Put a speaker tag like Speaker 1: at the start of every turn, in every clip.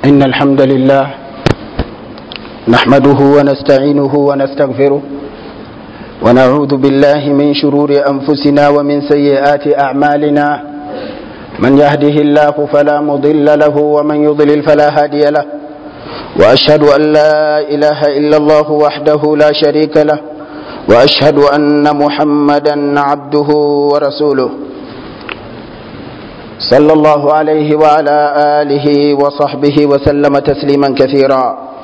Speaker 1: إن الحمد لله نحمده ونستعينه ونستغفره ونعوذ بالله من شرور أنفسنا ومن سيئات أعمالنا من يهده الله فلا مضل له ومن يضلل فلا هادي له وأشهد أن لا إله إلا الله وحده لا شريك له وأشهد أن محمدا عبده ورسوله صلى الله عليه وعلى آله وصحبه وسلم تسليما كثيرا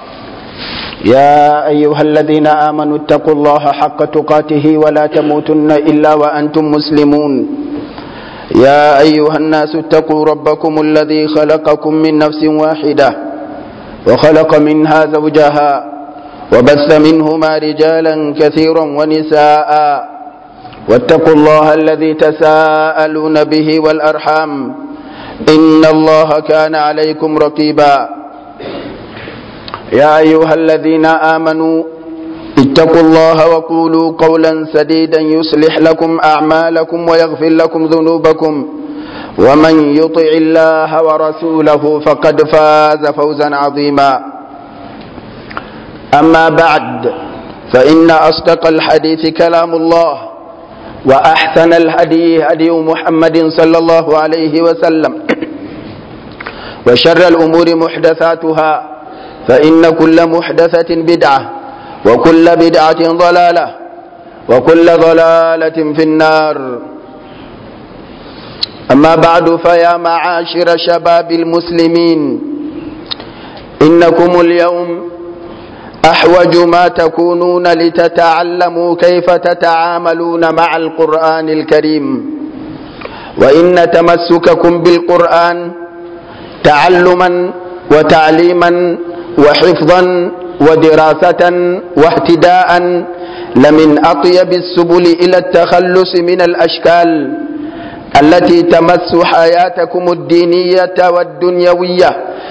Speaker 1: يا أيها الذين آمنوا اتقوا الله حق تقاته ولا تموتن إلا وأنتم مسلمون يا أيها الناس اتقوا ربكم الذي خلقكم من نفس واحدة وخلق منها زوجها وبث منهما رجالا كثيرا ونساء واتقوا الله الذي تساءلون به والأرحام إن الله كان عليكم رقيبا يا أيها الذين آمنوا اتقوا الله وقولوا قولا سديدا يصلح لكم أعمالكم ويغفر لكم ذنوبكم ومن يطع الله ورسوله فقد فاز فوزا عظيما أما بعد فإن أصدق الحديث كلام الله وأحسن الهدي هدي محمد صلى الله عليه وسلم وشر الأمور محدثاتها فإن كل محدثة بدعة وكل بدعة ضلالة وكل ضلالة في النار أما بعد فيا معاشر شباب المسلمين إنكم اليوم أحوج ما تكونون لتتعلموا كيف تتعاملون مع القرآن الكريم وإن تمسككم بالقرآن تعلما وتعليما وحفظا ودراسة واهتداء لمن أطيب السبل إلى التخلص من الأشكال التي تمس حياتكم الدينية والدنيوية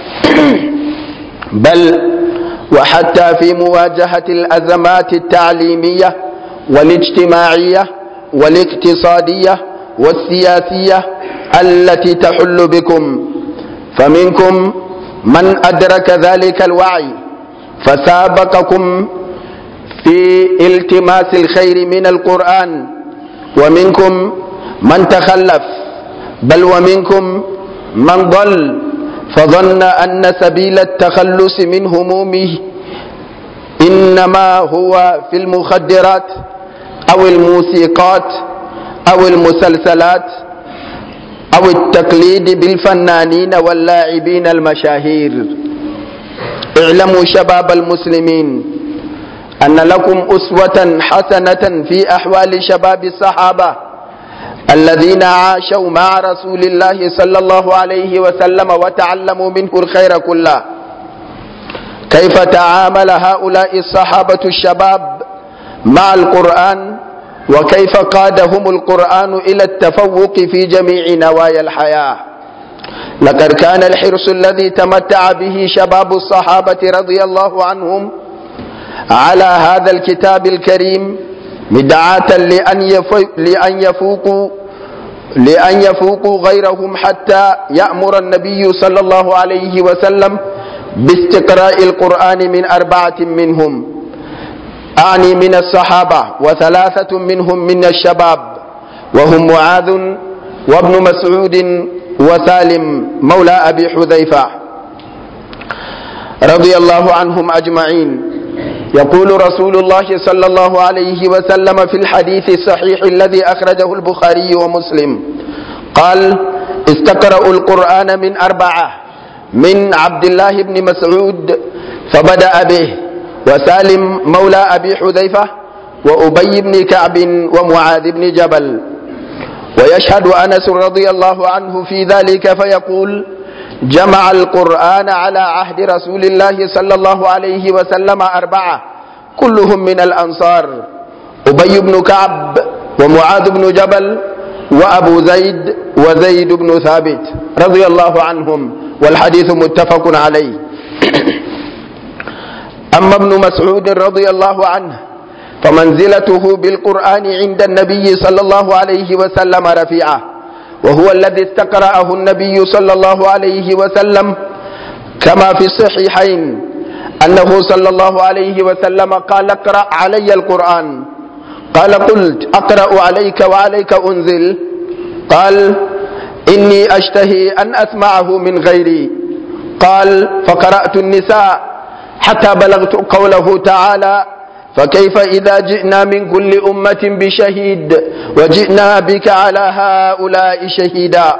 Speaker 1: بل وحتى في مواجهة الأزمات التعليمية والاجتماعية والاقتصادية والسياسية التي تحل بكم فمنكم من أدرك ذلك الوعي فسابقكم في التماس الخير من القرآن ومنكم من تخلف بل ومنكم من ضل فظن أن سبيل التخلص من همومه إنما هو في المخدرات أو الموسيقات أو المسلسلات أو التقليد بالفنانين واللاعبين المشاهير. اعلموا شباب المسلمين أن لكم أسوة حسنة في أحوال شباب الصحابة الذين عاشوا مع رسول الله صلى الله عليه وسلم وتعلموا منه الخير كله. كيف تعامل هؤلاء الصحابة الشباب مع القرآن وكيف قادهم القرآن إلى التفوق في جميع نوايا الحياة. لقد كان الحرص الذي تمتع به شباب الصحابة رضي الله عنهم على هذا الكتاب الكريم مدعاة لأن يفوقوا غيرهم حتى يأمر النبي صلى الله عليه وسلم باستقراء القرآن من 4 منهم أعني من الصحابة و3 منهم من الشباب وهم معاذ وابن مسعود وسالم مولى أبي حذيفة رضي الله عنهم أجمعين. يقول رسول الله صلى الله عليه وسلم في الحديث الصحيح الذي أخرجه البخاري ومسلم قال استقرأوا القرآن من 4 من عبد الله بن مسعود فبدأ به وسالم مولى أبي حذيفة وأبي بن كعب ومعاذ بن جبل. ويشهد أنس رضي الله عنه في ذلك فيقول جمع القرآن على عهد رسول الله صلى الله عليه وسلم 4 كلهم من الأنصار أبي بن كعب ومعاذ بن جبل وأبو زيد وزيد بن ثابت رضي الله عنهم والحديث متفق عليه. أما ابن مسعود رضي الله عنه فمنزلته بالقرآن عند النبي صلى الله عليه وسلم رفيعة وهو الذي استقرأه النبي صلى الله عليه وسلم كما في الصحيحين أنه صلى الله عليه وسلم قال اقرأ علي القرآن. قال قلت أقرأ عليك وعليك أنزل؟ قال إني أشتهي أن أسمعه من غيري. قال فقرأت النساء حتى بلغت قوله تعالى فكيف إذا جئنا من كل أمة بشهيد وجئنا بك على هؤلاء شهيدا.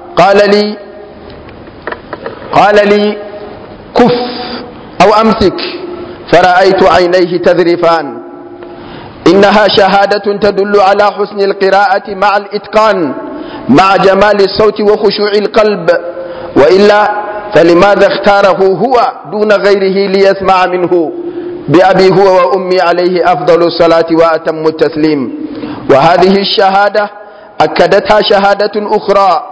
Speaker 1: قال لي كف أو أمسك، فرأيت عينيه تذرفان. إنها شهادة تدل على حسن القراءة مع الإتقان مع جمال الصوت وخشوع القلب، وإلا فلماذا اختاره هو دون غيره ليسمع منه؟ بأبي هو وأمي عليه أفضل الصلاة وأتم التسليم. وهذه الشهادة أكدتها شهادة أخرى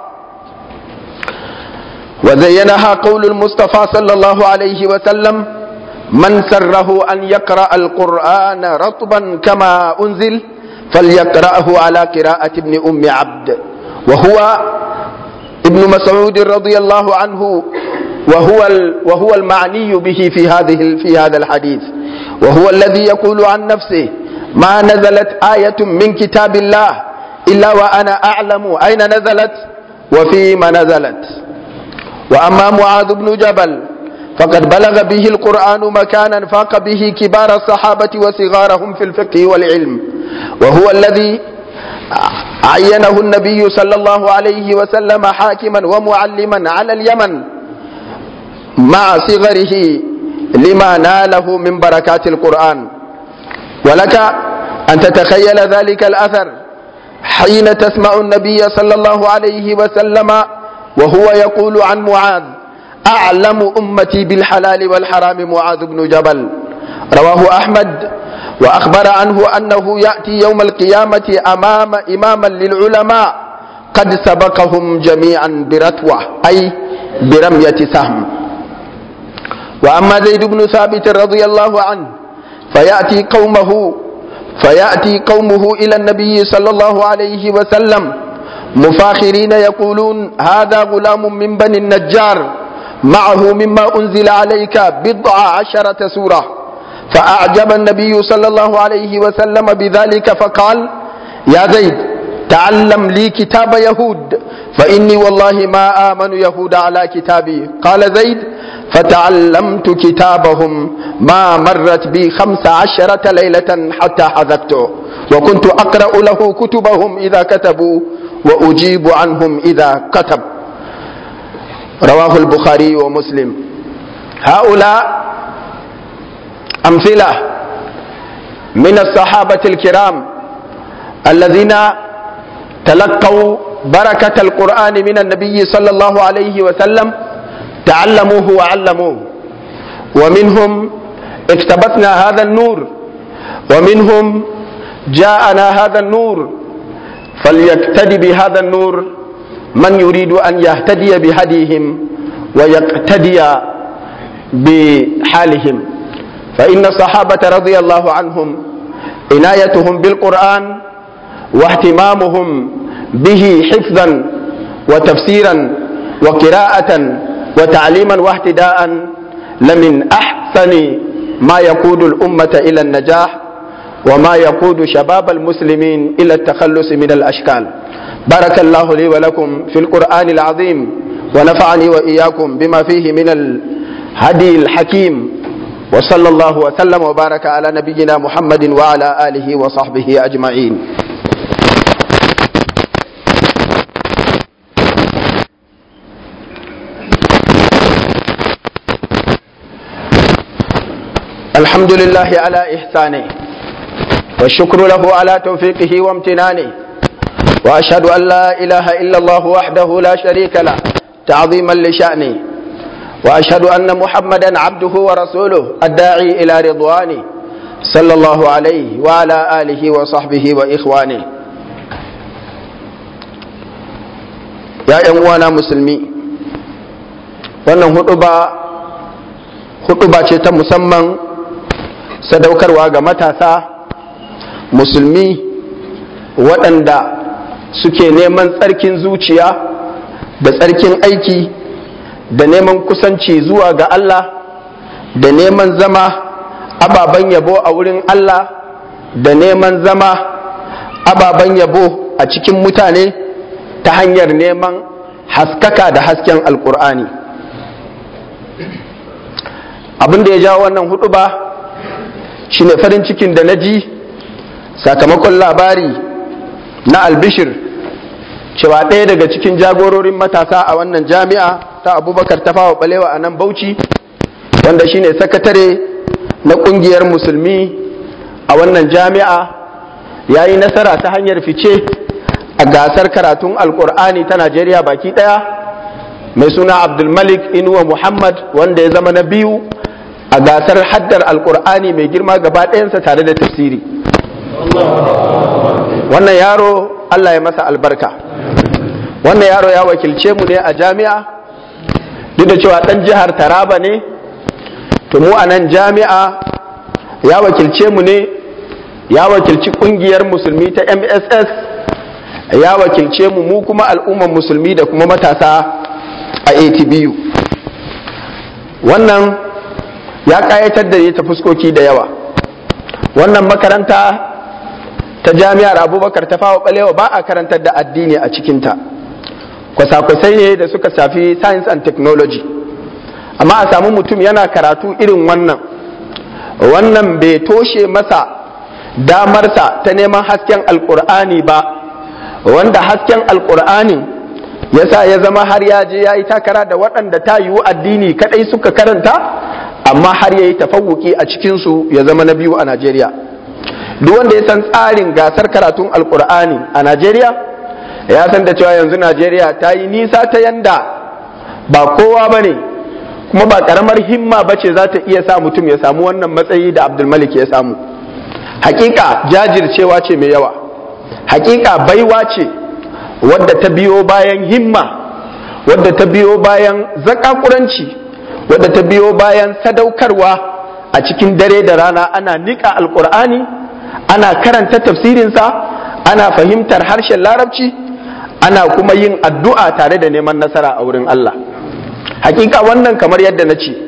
Speaker 1: وزينها قول المصطفى صلى الله عليه وسلم من سره أن يقرأ القرآن رطبا كما أنزل فليقرأه على قراءة ابن أم عبد، وهو ابن مسعود رضي الله عنه، وهو المعني به في هذا الحديث، وهو الذي يقول عن نفسه ما نزلت آية من كتاب الله إلا وأنا أعلم أين نزلت وفيما نزلت. وأما معاذ بن جبل فقد بلغ به القرآن مكانا فاق به كبار الصحابة وصغارهم في الفقه والعلم، وهو الذي عينه النبي صلى الله عليه وسلم حاكما ومعلما على اليمن مع صغره لما ناله من بركات القرآن. ولك أن تتخيل ذلك الأثر حين تسمع النبي صلى الله عليه وسلم وهو يقول عن معاذ أعلم أمتي بالحلال والحرام معاذ بن جبل. رواه أحمد وأخبر عنه أنه يأتي يوم القيامة إماما للعلماء قد سبقهم جميعا برتوة أي برمية سهم. وأما زيد بن ثابت رضي الله عنه فيأتي قومه إلى النبي صلى الله عليه وسلم مفاخرين يقولون هذا غلام من بني النجار معه مما أنزل عليك 19 سورة. فأعجب النبي صلى الله عليه وسلم بذلك فقال يا زيد تعلم لي كتاب يهود فإني والله ما آمن يهود على كتابي. قال زيد فتعلمت كتابهم ما مرت بي 15 ليلة حتى حذقته، وكنت أقرأ له كتبهم إذا كتبوا وأجيب عنهم إذا كتب. رواه البخاري ومسلم. هؤلاء أمثلة من الصحابة الكرام الذين تلقوا بركة القرآن من النبي صلى الله عليه وسلم، تعلموه وعلموه، ومنهم اقتبسنا هذا النور، ومنهم جاءنا هذا النور، فليقتدي بهذا النور من يريد أن يهتدي بهديهم ويقتدي بحالهم. فإن الصحابة رضي الله عنهم عنايتهم بالقرآن واهتمامهم به حفظا وتفسيرا وقراءة وتعليما واهتداء لمن أحسن ما يقود الأمة إلى النجاح وما يقود شباب المسلمين إلى التخلص من الأشكال. بارك الله لي ولكم في القرآن العظيم ونفعني وإياكم بما فيه من الهدي الحكيم، وصلى الله وسلم وبارك على نبينا محمد وعلى آله وصحبه أجمعين. الحمد لله على إحسانه والشكر له على توفيقه وامتنانه، وأشهد أن لا إله إلا الله وحده لا شريك له تعظيما لشأنه، وأشهد أن محمدا عبده ورسوله الداعي إلى رضوانه صلى الله عليه وعلى آله وصحبه وإخوانه. يا أموانا مسلمي، wannan huɗuba ce ta musamman sadaukarwa ga matasa musulmi waɗanda suke neman tsarkin zuciya da tsarkin aiki da neman kusanci zuwa ga Allah da neman zama ababen yabo a wurin Allah da neman zama ababen yabo a cikin mutane ta hanyar neman haskaka da hasken alkur'ani. Abin da ya jawo wannan huɗuba shine farin cikin da na ji sakamakon labari na albishir cewa ɗaya daga cikin jagororin matasa a wannan jami'a ta Abubakar Tafawa Balewa a nan Bauchi, wanda shine sakatare na ƙungiyar musulmi a wannan jami'a, ya yi nasara ta hanyar fice a gasar karatun alkur'ani ta Najeriya baki ɗaya, mai suna Abdulmalik Inuwa Muhammad, wanda ya zama na biyu a gasar haddar alkur'ani mai girma gaba ɗayansa tare da tafsiri. Wannan yaro Allah ya masa albarka. Wannan yaro ya wakilce mu ne a jami'a, duk da cewa ɗan jihar Taraba ne, to mu a nan jami'a ya wakilce mu ne, ya wakilci ƙungiyar musulmi ta MSS, ya wakilce mu kuma al'ummar musulmi da kuma matasa a ATBU. Wannan ya ƙayatar da ta fuskoki da yawa. Wannan makaranta ta jami'ar Abubakar Tafawa Balewa ba a karantar da addini a cikinta, kwasa-kwasai ne da suka shafi science and technology, amma a samu mutum yana karatu irin wannan bai toshe masa damarsa ta neman hasken alkur'ani ba, wanda hasken alkur'ani ya sa ya zama har ya je ya yi takara da waɗanda ta yiwu addini kaɗai suka karanta, amma har ya yi tafawuki a cikinsu ya zama na biyu a Najeriya. Duk wanda ya san tsarin gasar karatun alkur'ani a Najeriya ya san da cewa yanzu Najeriya ta yi nisa ta yanda ba kowa ba ne, kuma ba karamar himma ba ce za ta iya sa mutum ya samu wannan matsayi da Abdulmalik ya samu. Hakika jajircewa ce mai yawa, hakika baiwa ce wadda ta biyo bayan himma, wadda ta biyo bayan zakakuranci, wadda ta biyo bayan sadaukarwa a cikin dare da rana ana nika alkur'ani, ana karanta tafsirinsa, ana fahimtar harshen larabci, ana kuma yin addu'a tare da neman nasara a wurin Allah. Hakika wannan kamar yadda na ce,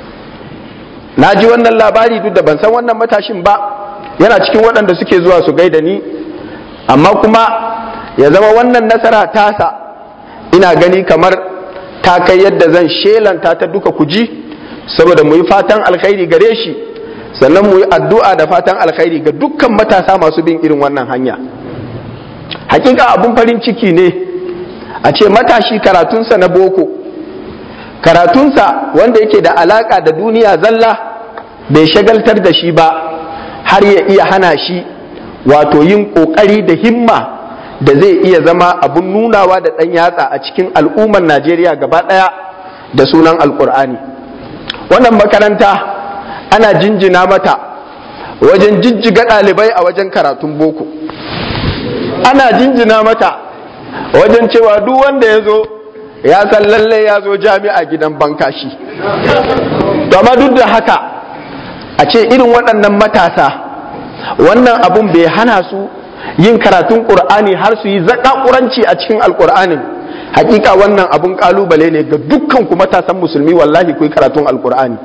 Speaker 1: na ji wannan labari duk da ban san wannan matashin ba, yana cikin waɗanda suke zuwa su gaida ni, amma kuma ya zama wannan nasara tasa ina gani kamar ta kai yadda zan shelanta ta duka kuji, saboda mu yi fatan alkhairi gare shi, sannan mu yi addu'a da fatan alkhairi ga dukkan matasa masu bin irin wannan hanya. Hakika abun farin ciki ne a ce matashi karatunsa na boko, karatunsa wanda yake da alaka da duniya zalla bai shagaltar da shi ba, har ya iya hana shi wato yin kokari da himma da zai iya zama abun nunawa da ɗan yatsa a cikin al'ummar Najeriya gaba ɗaya da sunan alkur'ani. Wannan makaranta ana jinjina mata wajen jijjiga ɗalibai a wajen karatun boko, ana jinjina mata wajen cewa duk wanda ya zo ya san lallai ya zo jami'a gidan bankashi. Amma duk da haka a ce irin waɗannan matasa wannan abun bai hana su yin karatun ƙur'ani har su yi zaƙaƙuranci a cikin alƙur'anin. Hakika wannan abun ƙalubale ne ga dukkan ku matasan musulmi, wallahi ku yi karatun alƙur'ani.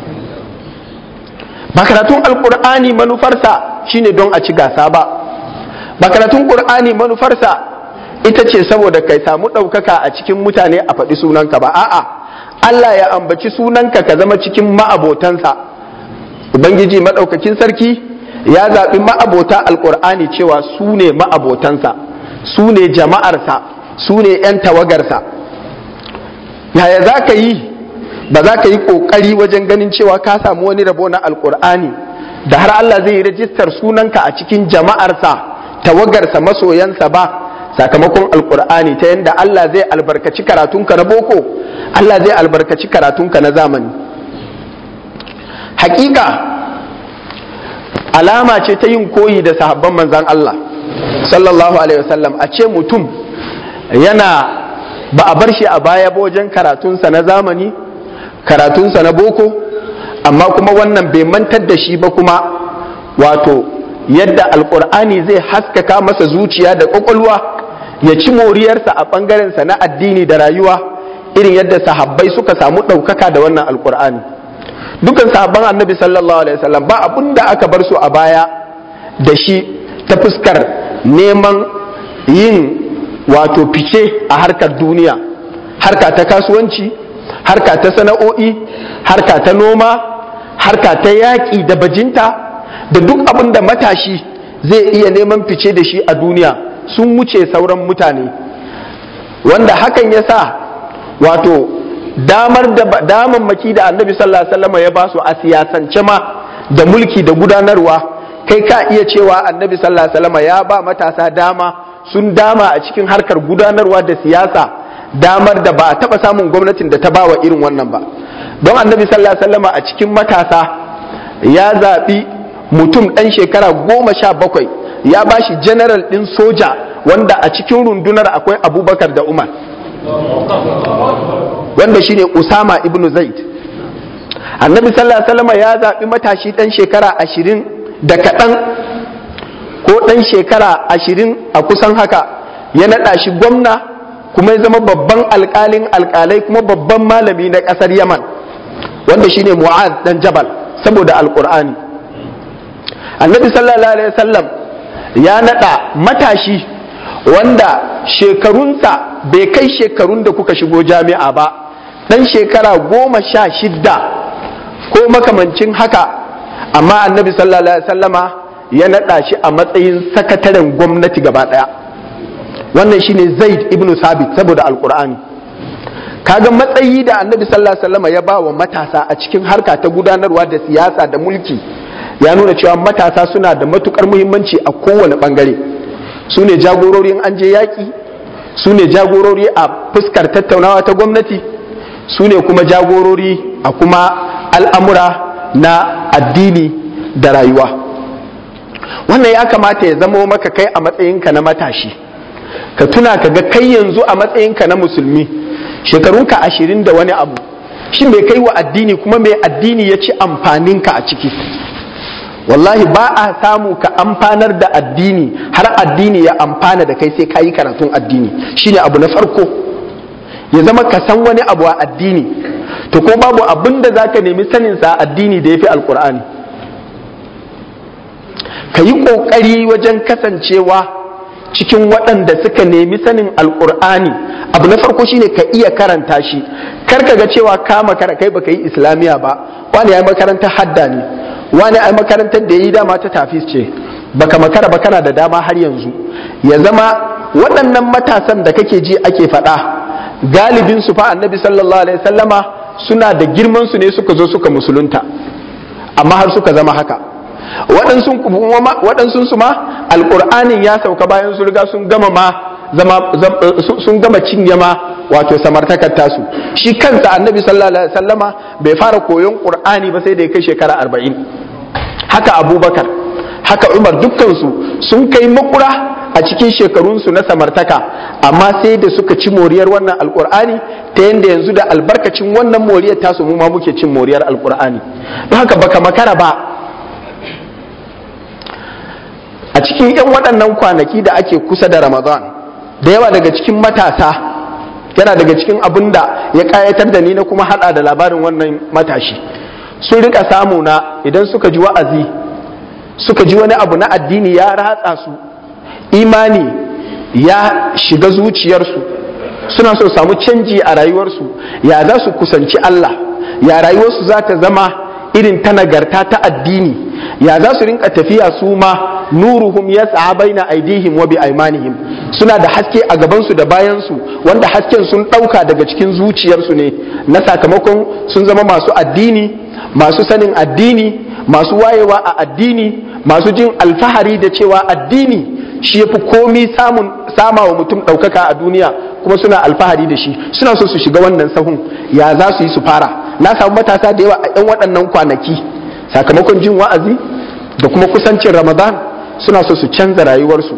Speaker 1: Ba karatun alƙur'ani manufarsa shine don a ci gasa ba, ba karatun ƙur'ani manufarsa ita ce saboda kai samu ɗaukaka a cikin mutane a faɗi sunanka ba, a'a Allah ya ambaci sunanka ka zama cikin ma'abotansa. Ubangiji maɗaukakin sarki ya zaɓi ma'abota alƙur'ani cewa su ne ma'abotansa, su ne jama'arsa, su ne 'yan tawagarsa. Yaya za ka yi ba za ka yi ƙoƙari wajen ganin cewa ka samu wani rabo na alƙur'ani da har Allah zai yi rajistar sunanka a cikin jama'arsa, tawagarsa, masoyansa ba, sakamakon alƙur'ani, ta yadda Allah zai albarkaci karatunka na boko, Allah zai albarkaci karatunka na zamani. Hakika alama ce ta yin koyi da sahabban manzan Allah sallallahu alaihi wasallam, a ce mutum yana ba a bar shi a baya ba wajen karatunsa na zamani, karatunsa na boko, amma kuma wannan bai mantar da shi ba kuma wato yadda alkur'ani zai haskaka masa zuciya da kwakwalwa ya ci moriyarsa a ɓangarensa na addini da rayuwa irin yadda sahabbai suka samu ɗaukaka da wannan alkur'ani. Dukan sahabban annabi sallallahu alaihi wasallam ba abun da aka bar su a baya da shi ta fuskar neman yin wato fice a harkar duniya, harka ta kasuwanci, harka ta sana'o'i, harka ta noma, harka ta yaƙi da bajinta, da duk abin da matashi zai iya neman fice da shi a duniya sun wuce sauran mutane, wanda hakan ya sa wato damammaki da annabi sallallahu alaihi wasallam ya ba su a siyasance ma da mulki da gudanarwa, kai ka iya cewa annabi sallallahu alaihi wasallam ya ba matasa dama, sun dama a cikin harkar gudanarwa da siyasa, damar da ba a taba samun gwamnatin da ta bawa irin wannan ba. Don annabi sallallahu alaihi wasallam a cikin matasa ya zaɓi mutum ɗan shekara 17 ya ba shi general ɗin soja, wanda a cikin rundunar akwai Abubakar da Umar, wanda shine Usama ibn Zaid. Annabi sallallahu alaihi wasallam ya zaɓi matashi ɗan shekara 20 da kaɗan ko ɗan shekara 20 a kusan haka, ya naɗa shi gwamna kuma ya zama babban alƙalin alƙalai kuma babban malami na ƙasar Yaman, wanda shine Mu'adh dan Jabal, saboda alƙur'ani. Annabi sallallahu alaihi wasallam ya naɗa matashi wanda shekarunsa bai kai shekarun da kuka shigo jami'a ba, ɗan shekara 16 ko makamancin haka, amma annabi sallallahu alaihi wasallama ya naɗa shi a matsayin sakataren gwamnati gaba ɗaya. Wannan shine Zaid ibn Sabit, saboda alkur'ani. Kaga matsayi da annabi sallallahu alaihi wasallama ya ba wa matasa a cikin harka ta gudanarwa da siyasa da mulki, ya nuna cewa matasa suna da matukar muhimmanci a kowane bangare. Su ne jagorori an je yaƙi, su ne jagorori a fuskar tattaunawa ta gwamnati, su ne kuma jagorori a kuma al'amura na addini da rayuwa. Wannan ya kamata ya zama maka kai a matsayinka na matashi, ka tuna ka ga kai yanzu a matsayinka na musulmi, shekarunka 20 da wani abu, shi mai kai wa addini kuma mai addini ya ci amfaninka a ciki. Wallahi ba a samu ka amfanar da addini har addini ya amfana da kai sai ka yi karatun addini. Shine abu na farko, ya zama ka san wani abu a addini, to ko babu abin da za ka nemi saninsa a addini da ya fi alkur'ani. Ka yi ƙoƙari wajen kasancewa cikin waɗanda suka nemi sanin alkur'ani. Abu na farko shine ka iya karanta shi, kar ka ga cewa ka makara kai baka yi islamiyya ba, wani ya yi makarantar hadda ne, wani ai makarantar da ya yi dama ta tafis ce, baka makara ba, kana da dama har yanzu. Ya zama waɗannan matasan da kake ji ake faɗa, galibin su fa annabi sallallahu alaihi wasallama suna da girman su ne suka zo suka musulunta, amma har suka zama haka. Waɗansu su ma alƙur'anin ya sauka bayan su riga sun gama cinye ma wato samartakar tasu. Shi kansa annabi sallallahu alaihi wasallama bai fara koyon ƙur'ani ba sai da ya kai shekara 40. Haka Abubakar, haka Umar, dukkansu sun kai makura a cikin shekarunsu na samartaka, amma sai da suka ci moriyar wannan alƙur'ani, ta yadda yanzu da albarkacin wannan moriyar tasu mu ma muke cin moriyar alƙur'ani. Don haka baka makara ba. A cikin 'yan waɗannan kwanaki da ake kusa da Ramadan, da yawa daga cikin matasa, yana daga cikin abin da ya ƙayatar da ni na kuma haɗa da labarin wannan matashi, sun rika samu na idan suka ji wa'azi, suka ji wani abu na addini ya ratsa su, imani ya shiga zuciyarsu, suna so samu canji a rayuwarsu, ya za su kusanci Allah, ya rayuwarsu za ta zama irin ta nagarta ta addini, ya za su rinka tafiya su ma nuruhum yas'a baina aidihim wa bi aymanihim, suna da haske a gabansu da bayansu, wanda hasken sun ɗauka daga cikin zuciyarsu ne, na sakamakon sun zama masu addini, masu sanin addini, masu wayewa a addini, masu jin alfahari da cewa addini shi yafi komi sama wa mutum ɗaukaka a duniya, kuma suna alfahari da shi, suna so su shiga wannan sahun. Ya za su yi su fara? Na samu matasa da yawa a 'yan waɗannan kwanaki, sakamakon jin wa'azi da kuma kusancin Ramadan, suna so su canza rayuwarsu.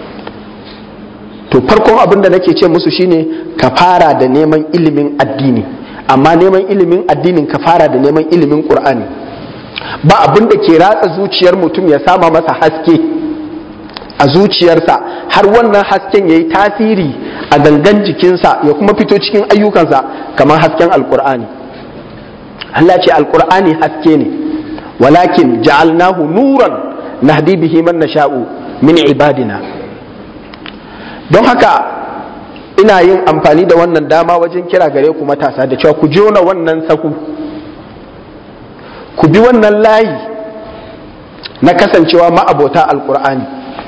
Speaker 1: To farkon abin da nake ce musu shine ka fara da neman ilimin addini, amma neman ilimin addinin ka fara da neman ilimin Qur'ani. Ba abin da ke ratsa zuciyar mutum ya sama masa haske a zuciyarsa har wannan hasken yayi tasiri a gangan jikinsa ya kuma fito cikin ayyukansa kamar hasken alkur'ani. Allah ce alkur'ani haske ne, walakin ja'alnahu nuran nahdi bihi man nasha'u min ibadina. Don haka ina yin amfani da wannan dama wajen kira gare ku matasa da cewa ku jona wannan sahu, ku bi wannan layi na kasancewa ma'abota alkur'ani.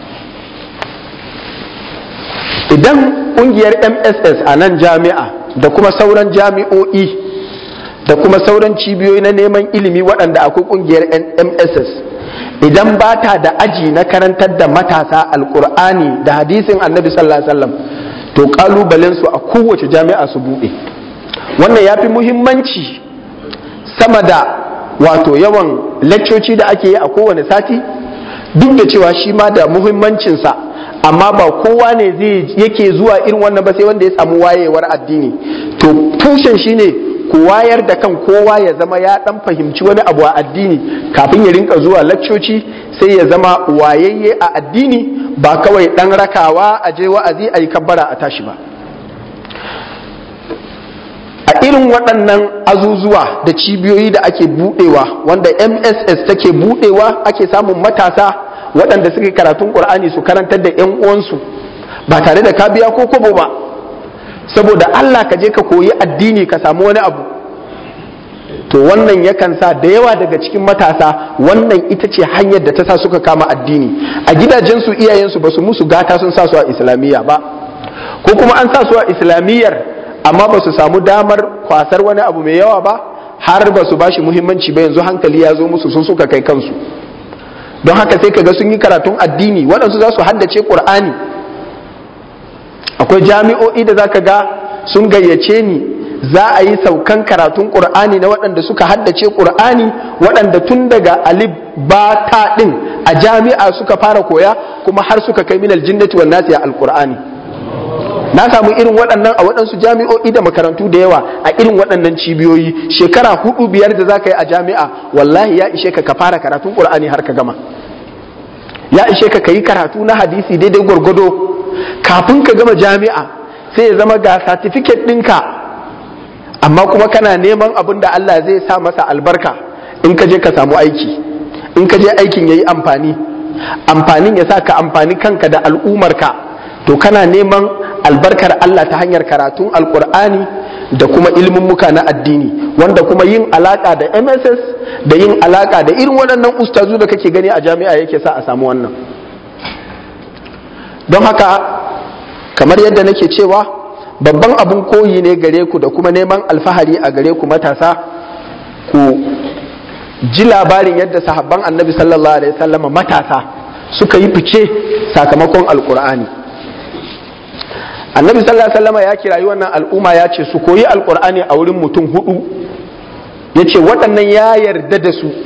Speaker 1: Idan ƙungiyar MSS a nan jami'a da kuma sauran jami'o'i da kuma sauran cibiyoyi na neman ilimi waɗanda akwai ƙungiyar MSS, idan ba ta da aji na karantar da matasa alkur'ani da hadisin annabi sallallahu alaihi wasallam, to ƙalubalensu a kowace jami'a su buɗe. Wannan ya fi muhimmanci sama da wato yawan laccoci da ake yi a kowane sati, duk da cewa shi ma da muhimmancinsa, amma ba kowa ne yake zuwa irin wannan ba sai wanda ya samu wayewar addini. To tushen shi ne ku wayar da kan kowa ya zama ya dan fahimci wani abu a addini kafin ya rinka zuwa laccoci, sai ya zama wayayye a addini, ba kawai dan rakawa a je wa'azi a yi kabbara a tashi ba. A irin waɗannan azuzuwa da cibiyoyi da ake buɗewa, wanda MSS take buɗewa, ake samun matasa waɗanda suke karatun ƙur'ani su karantar da 'yan uwansu ba tare da ka biya ko kobo ba, saboda Allah ka je ka koyi addini ka samu wani abu. To wannan yakan sa da yawa daga cikin matasa, wannan ita ce hanyar da ta sa suka kama addini. A gidajensu iyayensu ba su musu gata sun sa su a islamiyya ba, ko kuma an sa su a islamiyyar amma ba su samu damar kwasar wani abu mai yawa ba, har ba su bashi muhimmanci ba. Yanzu hankali ya zo musu, sun suka kai kansu. Don haka sai kaga sun yi karatun addini, waɗansu za su haddace ƙur'ani. Akwai jami'o'i da za ka ga sun gayyace ni, za a yi saukan karatun ƙur'ani na waɗanda suka haddace ƙur'ani, waɗanda tun daga alif ba ta ɗin a jami'a suka fara koya, kuma har suka kai minal jinnati wan nasi alƙur'ani. Na samu irin waɗannan a waɗansu jami'o'i da makarantu da yawa, a irin waɗannan cibiyoyi. Shekara 4-5 da za ka yi a jami'a, wallahi ya ishe ka fara karatun ƙur'ani har ka gama. Ya ishe ka yi karatu na hadisi daidai gwargwado kafin ka gama jami'a, sai ya zama ga certificate ɗinka, amma kuma kana neman abin da Allah zai sa masa albarka in ka je ka samu aiki, in ka je aikin ya yi amfani, amfanin ya sa ka amfani kanka da al'umarka. To kana neman albarkar Allah ta hanyar karatun alkur'ani da kuma ilmummuka na addini, wanda kuma yin alaka da MSS da yin alaka da irin waɗannan ustazu da kake gani a jami'a yake sa a samu wannan. Don haka kamar yadda nake cewa, babban abun koyi ne gare ku da kuma neman alfahari a gare ku matasa, ku ji labarin yadda sahabban annabi sallallahu alaihi wasallam matasa suka yi fice sakamakon alkur'ani. Annabi sallallahu alaihi wasallam ya kirayi wannan al'umma, ya ce su koyi alkur'ani a wurin mutum 4. Ya ce waɗannan ya yarda da su,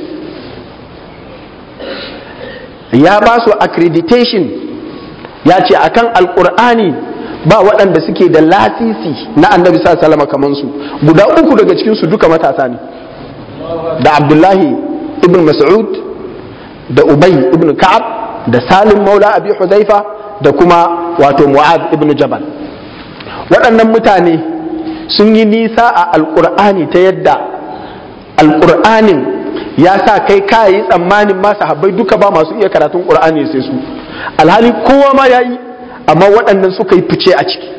Speaker 1: ya ba su accreditation, ya ce akan alkur'ani ba waɗanda suke da lasisi na annabi sallallahu alaihi wasallam kaman su. Guda 3 daga cikin su duka matasa ne, da Abdullahi ibn Mas'ud, da Ubay ibn Ka'ab, da Salim maula Abi Hudhaifa, da kuma wato Mu'adh ibn Jabal. Waɗannan mutane sun yi nisa a alƙur'ani ta yadda alƙur'anin ya sa kai kayi tsammanin ma sahabbai duka ba masu iya karatun ƙur'ani sai su, alhali kowa ma yayi, amma waɗannan suka yi fice a ciki.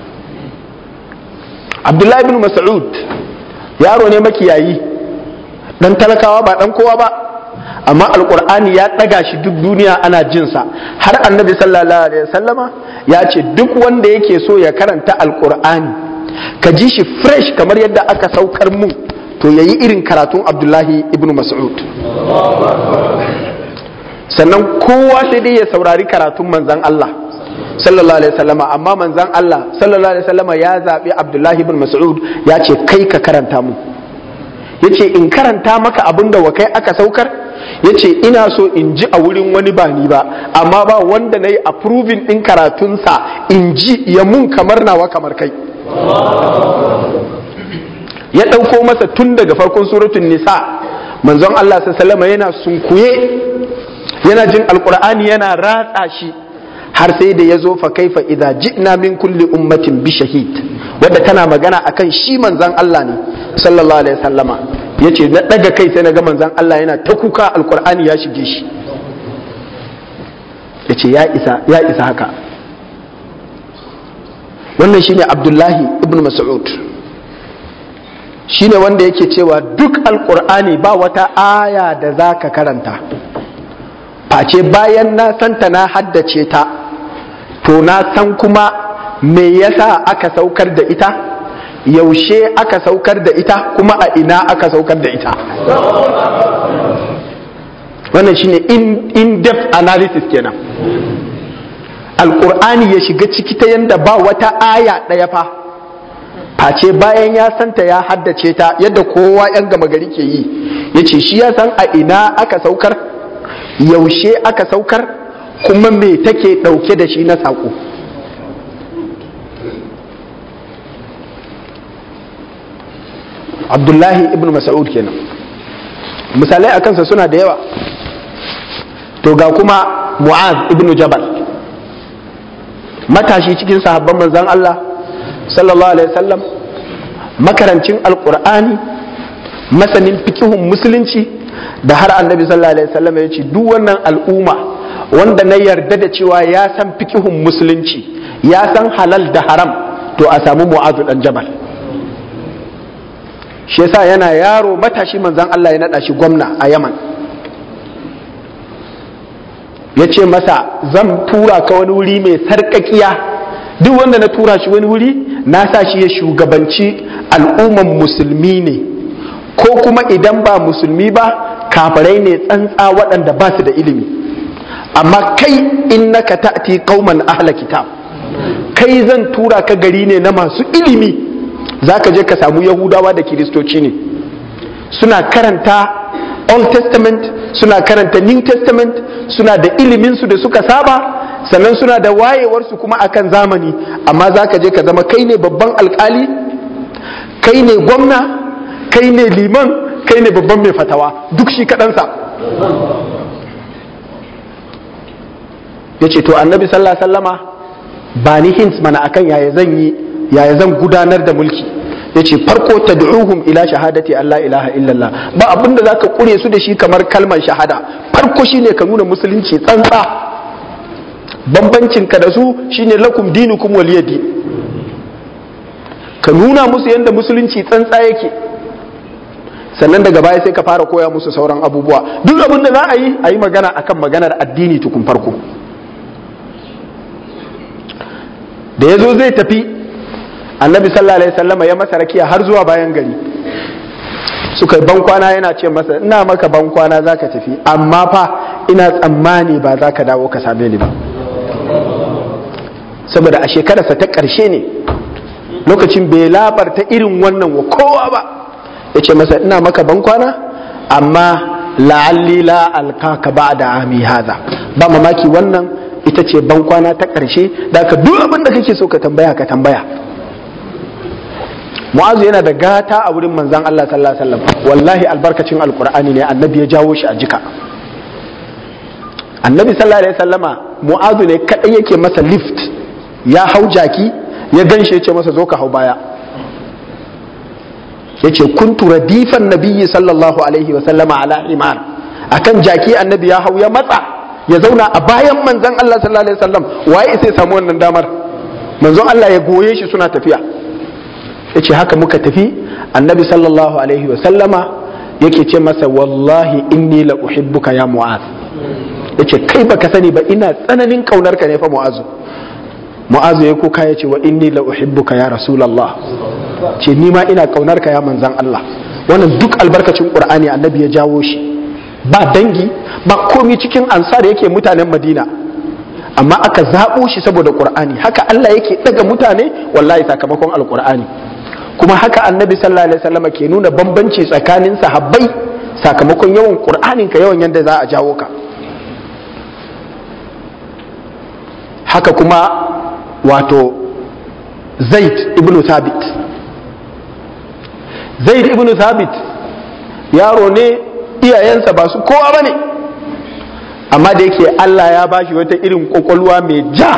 Speaker 1: Abdullahi ibn Mas'ud yaro ne makiyayi, dan talakawa ba dan kowa ba, amma alkur'ani ya ɗaga shi duk duniya ana jinsa. Har annabi sallallahu alaihi wasallama ya ce duk wanda yake so ya karanta alkur'ani ka ji shi fresh kamar yadda aka saukar mu, to yayi irin karatun Abdullahi ibn Mas'ud. Sannan kowa sai dai ya saurari karatun manzon Allah sallallahu alaihi wasallama, amma manzon Allah sallallahu alaihi wasallama ya zabi Abdullahi ibn Mas'ud, ya ce kai ka karanta mu. Yace in karanta maka abinda wa kai aka saukar, yace ina so in ji a wurin wani ba ni ba, amma ba wanda nayi approving din karatunsa in ji ya mun kamar nawa kamar kai. Ya dauko masa tun daga farkon suratul nisa, manzon Allah sallallahu alaihi wasallam yana sunkuye, yana jin alqur'ani yana ratsa shi, har sai da ya zo fa kaifa idza ji'na min kulli ummatin bi shahid, wadda tana magana akan shi manzon Allah ne sallallahu alaihi wasallama. Yace na daga kai sai na ga manzon Allah yana ta kuka, alqur'ani ya shige shi. Yace ya isa haka. Wannan shine Abdullahi ibn Mas'ud, shine wanda yake cewa duk alqur'ani ba wata aya da zaka karanta face bayan na santa na haddace ta, to na san kuma me yasa aka saukar da ita, yaushe aka saukar da ita, kuma a ina aka saukar da ita. Wannan shine in-depth analysis kenan. Alƙur'ani ya shiga ciki ta yanda ba wata aya ɗaya fa face bayan ya santa ya haddace ta yadda kowa yan gama gari ke yi. Yace shi ya san a ina aka saukar, yaushe aka saukar, kuma me take ɗauke da shi na saƙo. Abdullahi ibn Mas'ud kenan. Misalai a kansa suna da yawa. To ga kuma Mu'az ibn Jabal, matashi cikin sahabban manzon Allah sallallahu alaihi wasallam, makarancin alqur'ani, masanin fiqhun musulunci, da har annabi sallallahu alaihi wasallam ya ce duk wannan al'umma wanda na yarda da cewa ya san fiqhun musulunci, ya san halal da haram, to a samu Mu'az dan Jabal. Shi yasa yana yaro matashi manzon Allah ya nada shi gwamna a Yaman. Ya ce masa zan tura ka wani wuri mai sarƙaƙiya, duk wanda na tura shi wani wuri na sa shi ya shugabanci al'umman musulmi ne, ko kuma idan ba musulmi ba kafirai ne tsantsa waɗanda ba su da ilimi. Amma kai innaka ta'ti qauman ahla kitab, kai zan tura ka gari ne na masu ilimi, zaka je ka samu Yahudawa da Kiristoci ne, suna karanta Old Testament, suna karanta New Testament, suna da iliminsu da suka saba, sannan suna da wayewarsu kuma akan zamani. Amma za ka je ka zama kai ne babban alkali, kai ne gwamna, kai ne liman, kai ne babban mai fatawa, duk shi kaɗansa. Ya ce to annabi sallallahu alaihi wasallama ba ni hints mana akan yaya zan gudanar da mulki. Ya ce farko tad'uhum ila shahadati Allah ilaha illallah, ba abinda zaka kure su da shi kamar kalmar shahada. Farko shine ka nuna musulunci tsantsa, bambancin ka da su shine lakum dinukum waliyadi, ka nuna musu yanda musulunci tsantsa yake, sannan daga baya sai ka fara koya musu sauran abubuwa. Duk abin da za a yi magana akan maganar addini tukun farko. Da yazo zai tafi, annabi sallallahu alaihi wasallama ya masa rakiya har zuwa bayan gari, suka yi bankwana, yana ce masa ina maka bankwana zaka tafi, amma fa ina tsammani ba za ka dawo ka same ni ba, saboda a shekararsa ta ƙarshe ne, lokacin bai labarta irin wannan wa kowa ba. Ya ce masa ina maka bankwana, amma la'alli la alqaka ba'da ami hadha, ba mamaki wannan ita ce bankwana ta ƙarshe, da ka duk abin da kake so ka tambaya. Mu'azu yana da gata a wurin manzan Allah sallallahu alaihi wasallam, wallahi albarkacin alqur'ani ne annabi ya jawo shi a jika. Annabi sallallahu alaihi wasallama Mu'azu ne kadai yake masa lift, ya hau jaki, ya ganshe ya ce masa zo ka hau baya. Yace kuntu radifan nabiyyi sallallahu alaihi wasallama ala himar, akan jaki annabi ya hau ya matsa ya zauna a bayan manzan Allah sallallahu alaihi wasallam. Waye sai samu wannan damar? Manzon Allah ya goye shi suna tafiya. Yace haka muka tafi, annabi sallallahu alaihi wasallama yake ce masa wallahi inni la uhibbuka ya Mu'az. Yace kai baka sani ba ina tsananin kaunar ka ne fa Mu'azu. Mu'azu ya kuka yace wa inni la uhibbuka ya Rasulullah, ce ni ma ina kaunar ka ya manzan Allah. Wannan duk albarkacin Qur'ani annabi ya jawo shi, ba dangi ba komi, cikin ansar yake mutanen Madina, amma aka zaɓo shi saboda Qur'ani. Haka Allah yake daga mutane wallahi sakamakon alqur'ani. Kuma haka annabi sallallahu alaihi wasallam ke nuna bambanci tsakanin sahabbai sakamakon yawan Qur'anin ka, yawan yanda za a jawo ka. Haka kuma wato Zaid ibn Thabit yaro ne, iyayensa ba su kowa bane, amma da yake Allah ya bashi wata irin kwakwalwa mai ja,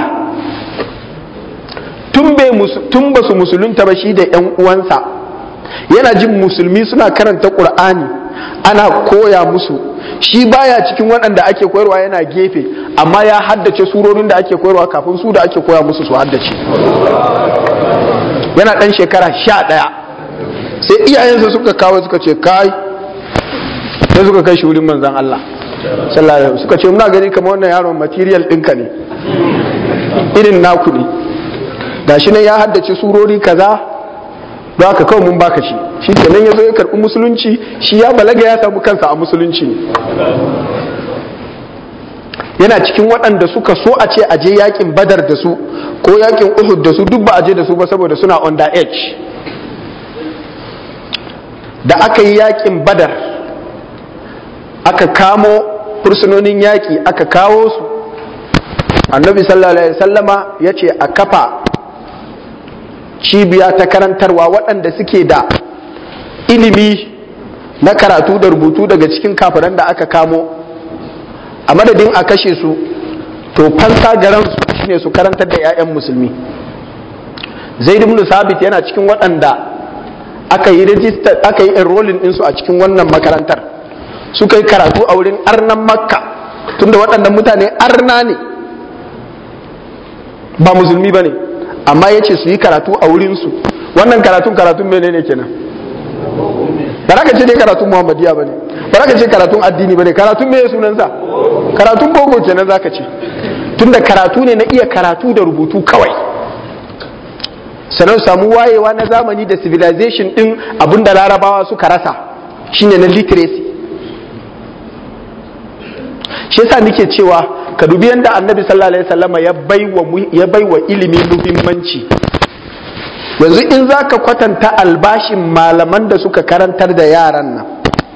Speaker 1: tun ba su musulunta ba shi da 'yan uwansa yana jin musulmi suna karanta ƙur'ani ana koya musu, shi baya cikin waɗanda ake koyarwa, yana gefe, amma ya haddace surorin da ake koyarwa kafin su da ake koya musu su haddace. Yana ɗan shekara 11 sai iyayensa suka kawo suka ce kai, sai suka kai shi wurin manzon Allah sallallahu alaihi wasallam, suka ce muna gani kamar wannan yaron material ɗinka ne, irin naku ne, gashi nan ya haddace surori kaza, don haka kawai mun baka shi. Shi kenan ya zo ya karɓi musulunci, shi ya balaga ya samu kansa a musulunci ne. Yana cikin waɗanda suka so a ce aje yakin Badar da su ko yakin Uhud da su, duk ba aje da su ba saboda suna under age. Da aka yi yakin Badar aka kamo fursunonin yaki aka kawo su, annabi sallallahu alaihi wasallama ya ce a kafa cibiya ta karantarwa waɗanda suke da ilimi na karatu da rubutu daga cikin kafiran da aka kamo, a madadin a kashe su to fansa garansu shine su karantar da 'ya'yan musulmi. Zaid ibn Sabit yana cikin waɗanda aka yi register, aka yi enrolling ɗinsu a cikin wannan makarantar, suka yi karatu a wurin arnan Makka, tunda waɗannan mutane arna ne ba musulmi ba ne, amma ya ce su yi karatu a wurinsu. Wannan karatun menene kenan? ba za ka ce dai karatun Muhammadiya ba ne, ba za ka ce karatun addini ba ne, karatun me sunansa? Karatun boko kenan za ka ce, tunda karatu ne na iya karatu da rubutu kawai. Sannan samu wayewa na zamani da civilization din abinda larabawa suka rasa shine na literacy. Shi yasa nake cewa ka dubi yanda annabi sallallahu alaihi wasallam ya baiwa ilimi muhimmanci. Yanzu in zaka kwatanta albashin malaman da suka karantar da yaran nan,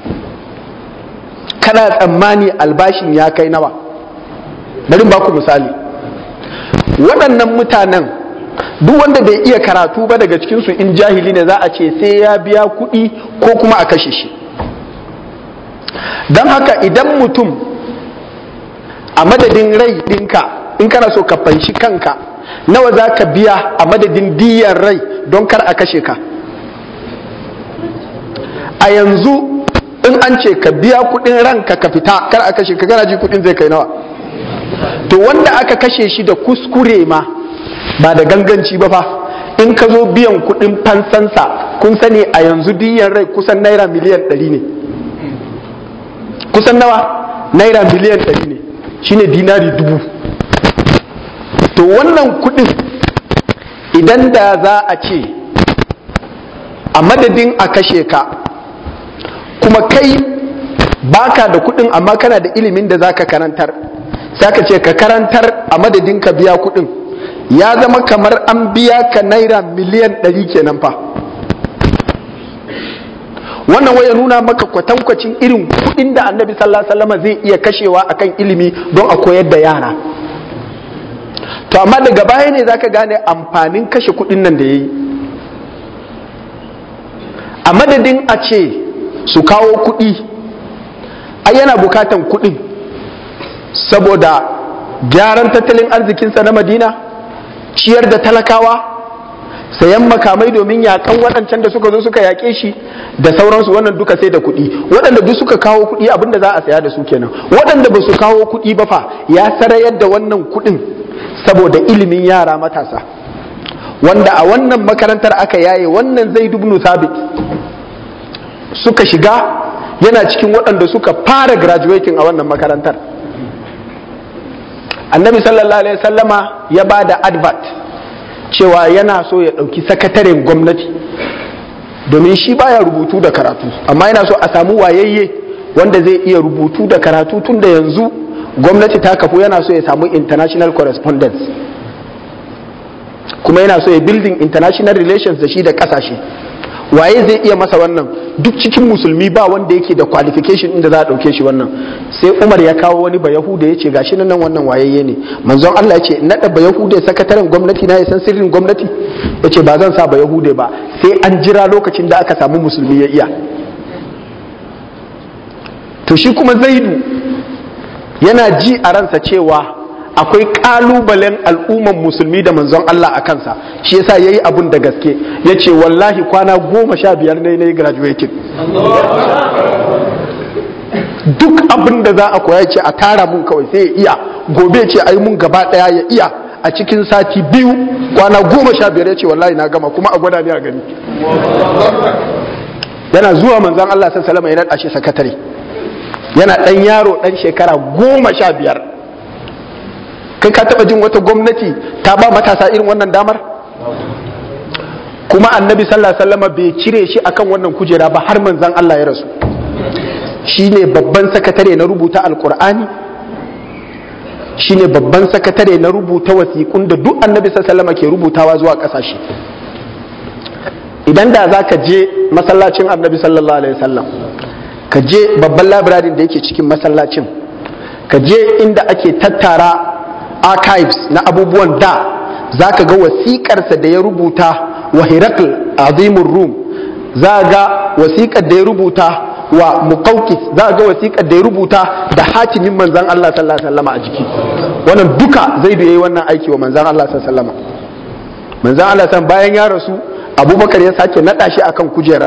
Speaker 1: kana tsammani albashin ya kai nawa? Bari ba ku misali. Waɗannan mutanen duk wanda bai iya karatu ba daga cikinsu, in jahili ne za a ce sai ya biya kuɗi ko kuma a kashe shi. Don haka idan mutum a madadin rai ɗinka, in kana so ka fanshi kanka, nawa za ka biya a madadin diyan rai don kar a kashe ka? A yanzu in an ce ka biya kuɗin ranka ka fita kar a kashe ka, kana ji kuɗin zai kai nawa? To wanda aka kashe shi da kuskure ma, ba da ganganci ba fa, in ka zo biyan kuɗin fansansa, kun sani a yanzu diyan rai kusan naira miliyan 100 ne. Kusan nawa? Naira miliyan 100 ne, shine dinari 1000. To wannan kuɗin idan da za a ce a madadin a kashe ka, kuma kai baka da kuɗin amma kana da ilimin da zaka karantar, sai ka ce ka karantar a madadin ka biya kuɗin, ya zama kamar an biya ka naira miliyan 100 kenan fa. Wannan waya nuna maka kwatankwacin irin kuɗin da annabi sallallahu alaihi wasallam zai iya kashewa akan ilimi don a koyar da yara. To amma daga baya ne zaka gane amfanin kashe kuɗin nan da yayi. A madadin a ce su kawo kuɗi, ai yana bukatan kuɗin saboda gyaran tattalin arzikinsa na Madina, ciyar da talakawa, sayan makamai domin yakan waɗancan da suka zo suka yaƙe shi da sauransu. Wannan duka sai da kuɗi. Waɗanda duk suka kawo kuɗi abinda za a saya da su kenan. Waɗanda ba su kawo kuɗi ba fa, ya sarayar da wannan kuɗin saboda ilimin yara matasa, wanda a wannan makarantar aka yaye wannan Zaid ibn Thabit suka shiga, yana cikin waɗanda suka fara graduating a wannan makarantar. Annabi sallallahu alaihi wasallama ya ba da advert cewa yana so ya ɗauki sakataren gwamnati, domin shi baya rubutu da karatu, amma yana so a samu wayayye wanda zai iya rubutu da karatu. Tun da yanzu gwamnati ta kafu, yana so ya samu international correspondence, kuma yana so ya building international relations da shi da kasashe. Waye zai iya masa wannan? Duk cikin musulmi ba wanda yake da qualification inda za a ɗauke shi wannan. Sai Umar ya kawo wani bayahuda ya ce gashi nan wannan wayayye ne. Manzon Allah ya ce naɗa bayahuda sakataren gwamnati na ya san sirrin gwamnati? Ya ce ba zan sa bayahuda ba, sai an jira lokacin da aka samu musulmi ya iya. To shi kuma Zaidu yana ji a ransa cewa akwai kalubalen al'umman musulmi da manzon Allah a kansa, shi yasa yayi abun da gaske. Yace wallahi kwana 15 ne na yi graduating. Duk abin da za a koya ce a tara mun kawai sai ya iya, gobe ce ayi mun gaba daya ya iya, a cikin sati 2 kwana 15 ya ce wallahi na gama, kuma a gwada ne a gani. Yana zuwa manzon Allah sallallahu alaihi wasallam ya nada shi sakatare, yana dan yaro dan shekara 15. Kai ka taba jin wata gwamnati ta ba matasa irin wannan damar? Kuma annabi sallallahu alaihi wasallam bai cire shi akan wannan kujera ba har manzon Allah ya rasu. Shine babban sakatare na rubuta alqur'ani, shine babban sakatare na rubuta wasiƙun da duk annabi sallallahu alaihi wasallam ke rubutawa zuwa ƙasashe. Idan da zaka je masallacin annabi sallallahu alaihi wasallam, ka je babban library da yake cikin masallacin, ka je inda ake tattara archives na abubuwan da, za ka ga wasiƙarsa da ya rubuta wa Hirakl azimin Rum, za ga wasiƙar da ya rubuta wa Muqawqis, za ga wasiƙar da ya rubuta da hatimin manzan Allah sallallahu alaihi wasallam a jiki. Wannan duka zai da yayi wannan aiki wa manzan Allah sallallahu alaihi wasallam. Manzan Allah san bayan ya rasu, Abubakar ya sake nada shi akan kujerar,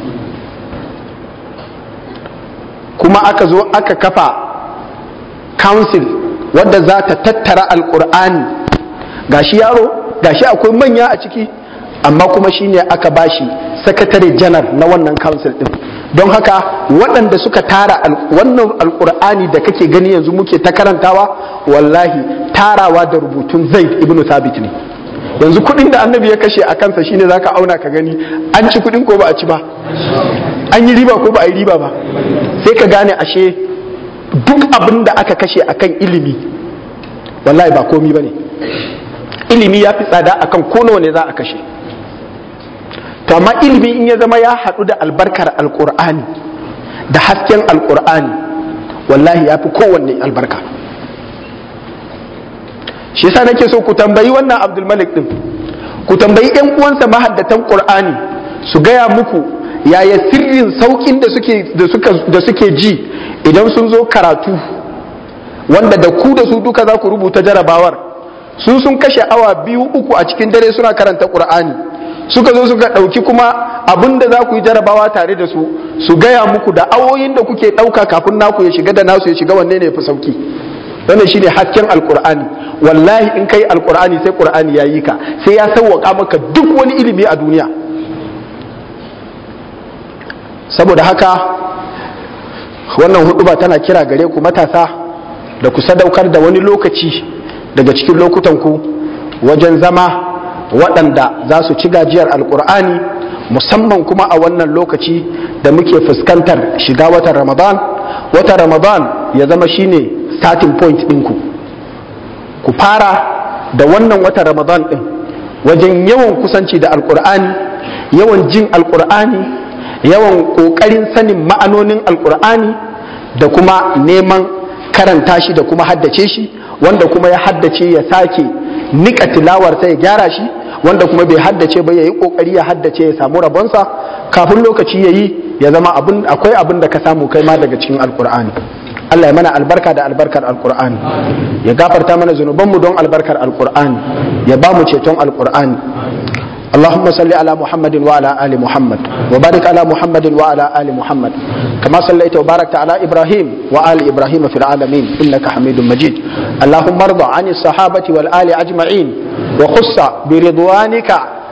Speaker 1: kuma aka zo aka kafa council wadda za ta tattara alkur'ani. Gashi yaro, gashi akwai manya a ciki, amma kuma shine aka bashi sakatare janar na wannan council din. Don haka waɗanda suka tara wannan alkur'ani da kake gani yanzu muke ta karantawa, wallahi tarawa da rubutun Zaid ibn Thabit ne. Yanzu kuɗin da annabi ya kashe a kansa shine zaka auna ka gani an ci kuɗin ko ba a ci ba, an yi riba ko ba a yi riba ba. Sai ka gane ashe duk abin da aka kashe akan ilimi wallahi ba komi bane. Ilimi ya fi tsada akan ko ne za a kashe. To amma ilimi in ya zama ya haɗu da albarkar alƙur'ani da hasken alƙur'ani, wallahi ya fi kowanne albarka. Shi yasa nake so ku tambayi wannan Abdul Malik din, ku tambayi ƴan uwansa mahaddatan Qur'ani su gaya muku yaya sirrin saukin da suke ji idan sun zo karatu, wanda da ku da su duka za ku rubuta jarabawar. Sun kashe awa 2-3 a cikin dare suna karanta Qur'ani, suka zo suka ɗauki kuma abinda za ku yi jarabawa tare da su gaya muku da awoyin da kuke ɗauka kafin naku ya shiga da nasu ya shiga, wanne ne fi sauki. Wannan shine hasken alqur'ani. Wallahi in kai alqur'ani sai qur'ani ya yi ka, sai ya sauwaka maka duk wani ilimi a duniya. Saboda haka wannan huduba tana kira gare ku matasa da ku sadaukar da wani lokaci daga cikin lokutan ku wajen zama waɗanda za su ci gajiyar alqur'ani, musamman kuma a wannan lokaci da muke fuskantar shiga watan Ramadan. Watan Ramadan ya zama shine starting point ɗinku. Ku fara da wannan watan Ramadan ɗin wajen yawan kusanci da alƙur'ani, yawan jin alƙur'ani, yawan ƙoƙarin sanin ma'anonin alƙur'ani, da kuma neman karanta shi da kuma haddace shi. Wanda kuma ya haddace ya sake nika tilawarsa ya gyara shi, wanda kuma bai haddace ba ya yi ƙoƙari ya haddace ya samu rabonsa kafin lokaci ya yi, ya zama akwai abin da ka samu kai ma daga cikin alƙur'ani. Allah ya mana albarka da albarkar alkur'ani, ya gafarta mana zunubanmu don albarkar alkur'ani, ya ba mu ceton alkur'ani. اللهم صل على محمد وعلى آل محمد وبارك على محمد وعلى آل محمد كما صليت وباركت على إبراهيم وآل إبراهيم في العالمين إنك حميد مجيد. اللهم ارض عن الصحابة والآل أجمعين وخص برضوانك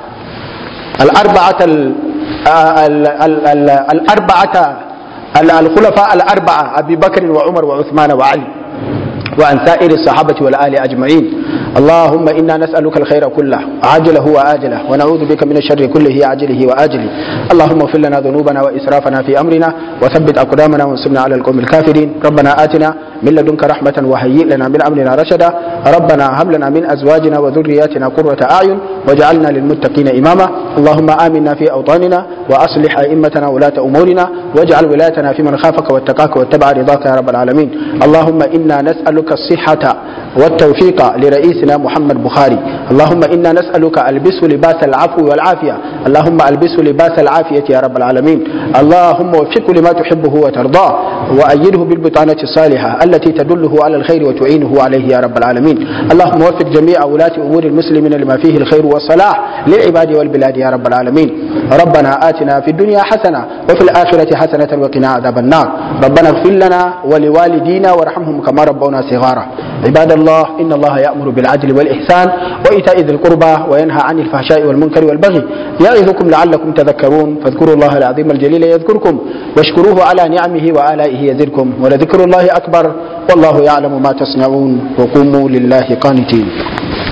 Speaker 1: الخلفاء الأربعة أبي بكر وعمر وعثمان وعلي وعن سائر الصحابة والآل أجمعين. اللهم إنا نسألك الخير كله عاجله وآجله ونعوذ بك من الشر كله عاجله وآجله. اللهم اغفر لنا ذنوبنا وإسرافنا في أمرنا وثبت أقدامنا وانصرنا على القوم الكافرين. ربنا آتنا من لدنك رحمة وهيئ لنا من أمرنا رشدا. ربنا هب لنا من أزواجنا وذرياتنا قرة أعين واجعلنا للمتقين إماما. اللهم آمنا في أوطاننا وأصلح أئمتنا ولاة أمورنا واجعل ولايتنا في من خافك واتقاك واتبع رضاك يا رب العالمين. اللهم إنا نسألك الصحة والتوفيق لرئيسنا محمد بخاري. اللهم إنا نسألك ألبس لباس العفو والعافية. اللهم ألبس لباس العافية يا رب العالمين. اللهم وفقه لما تحبه وترضاه وأيده بالبطانة الصالحة التي تدله على الخير وتعينه عليه يا رب العالمين. اللهم وفق جميع ولاة أمور المسلمين لما فيه الخير والصلاح للعباد والبلاد يا رب العالمين. ربنا آتنا في الدنيا حسنة وفي الآخرة حسنة وقنا عذاب النار. ربنا اغفر لنا ولوالدينا وارحمهم كما ربونا صغارا. عباد الله إن الله يأمر بالعدل والإحسان وإيتاء ذي القربى وينهى عن الفحشاء والمنكر والبغي يعظكم لعلكم تذكرون. فاذكروا الله العظيم الجليل يذكركم واشكروه على نعمه وآلائه يزدكم ولذكر الله أكبر والله يعلم ما تصنعون. وقوموا لله قانتين.